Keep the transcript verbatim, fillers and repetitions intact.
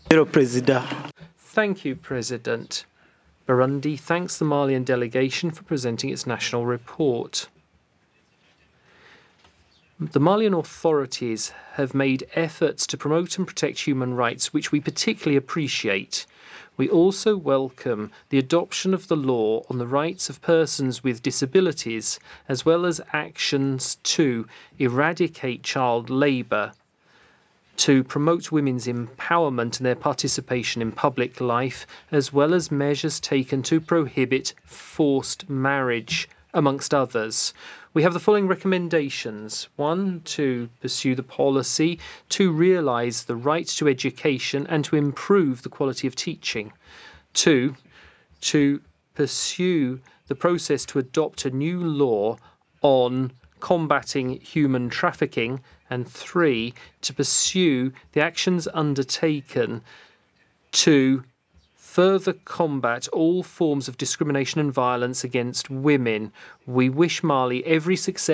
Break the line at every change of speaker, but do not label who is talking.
Thank you, President. Burundi thanks the Malian delegation for presenting its national report. The Malian authorities have made efforts to promote and protect human rights, which we particularly appreciate. We also welcome the adoption of the law on the rights of persons with disabilities, as well as actions to eradicate child labour, to promote women's empowerment and their participation in public life, as well as measures taken to prohibit forced marriage, amongst others. We have the following recommendations. One, to pursue the policy to realise the right to education and to improve the quality of teaching. Two, to pursue the process to adopt a new law on combating human trafficking. And three, to pursue the actions undertaken to further combat all forms of discrimination and violence against women. We wish Mali every success